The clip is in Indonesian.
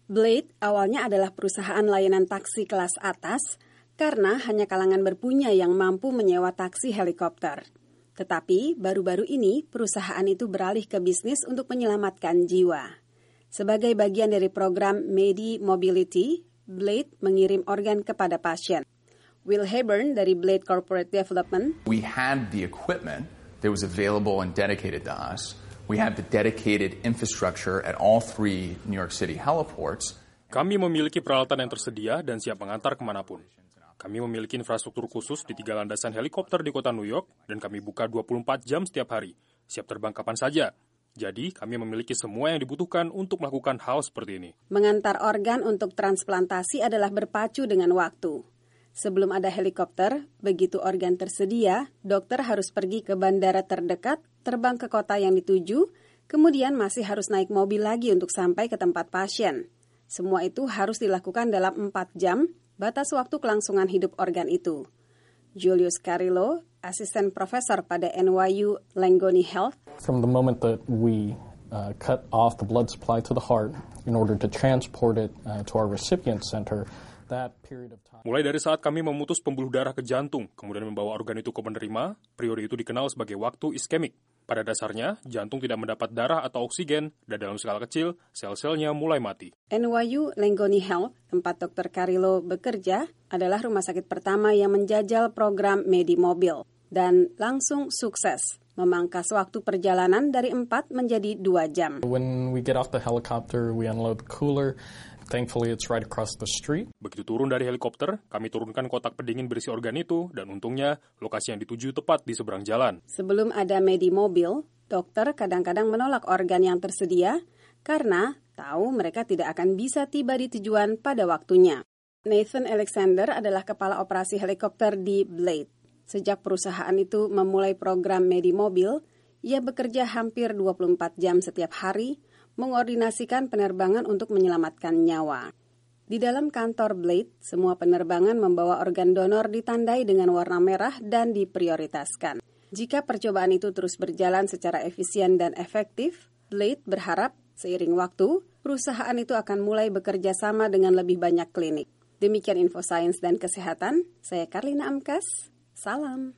Blade awalnya adalah perusahaan layanan taksi kelas atas karena hanya kalangan berpunya yang mampu menyewa taksi helikopter. Tetapi baru-baru ini perusahaan itu beralih ke bisnis untuk menyelamatkan jiwa. Sebagai bagian dari program Medi Mobility, Blade mengirim organ kepada pasien. Will Heyburn dari Blade Corporate Development. We had the equipment that was available and dedicated to us. We have the dedicated infrastructure at all 3 New York City heliports. Kami memiliki peralatan yang tersedia dan siap mengantar kemanapun. Kami memiliki infrastruktur khusus di 3 landasan helikopter di kota New York dan kami buka 24 jam setiap hari, siap terbang kapan saja. Jadi, kami memiliki semua yang dibutuhkan untuk melakukan hal seperti ini. Mengantar organ untuk transplantasi adalah berpacu dengan waktu. Sebelum ada helikopter, begitu organ tersedia, dokter harus pergi ke bandara terdekat, terbang ke kota yang dituju, kemudian masih harus naik mobil lagi untuk sampai ke tempat pasien. Semua itu harus dilakukan dalam 4 jam, batas waktu kelangsungan hidup organ itu. Julius Carrillo, asisten profesor pada NYU Langone Health. From the moment that we cut off the blood supply to the heart in order to transport it to our recipient center, that period of time. Mulai dari saat kami memutus pembuluh darah ke jantung, kemudian membawa organ itu ke penerima, periode itu dikenal sebagai waktu iskemik. Pada dasarnya, jantung tidak mendapat darah atau oksigen, dan dalam skala kecil, sel-selnya mulai mati. NYU Langone Health, tempat Dr. Carrillo bekerja, adalah rumah sakit pertama yang menjajal program Medi Mobil, dan langsung sukses memangkas waktu perjalanan dari 4 menjadi 2 jam. When we get off the helicopter, we unload the cooler. Thankfully, it's right across the street. Begitu turun dari helikopter, kami turunkan kotak pendingin berisi organ itu, dan untungnya lokasi yang dituju tepat di seberang jalan. Sebelum ada Medi Mobil, dokter kadang-kadang menolak organ yang tersedia karena tahu mereka tidak akan bisa tiba di tujuan pada waktunya. Nathan Alexander adalah kepala operasi helikopter di Blade. Sejak perusahaan itu memulai program Medi Mobil, ia bekerja hampir 24 jam setiap hari, mengordinasikan penerbangan untuk menyelamatkan nyawa. Di dalam kantor Blade, semua penerbangan membawa organ donor ditandai dengan warna merah dan diprioritaskan. Jika percobaan itu terus berjalan secara efisien dan efektif, Blade berharap seiring waktu, perusahaan itu akan mulai bekerja sama dengan lebih banyak klinik. Demikian info sains dan kesehatan, saya Karlina Amkas, salam.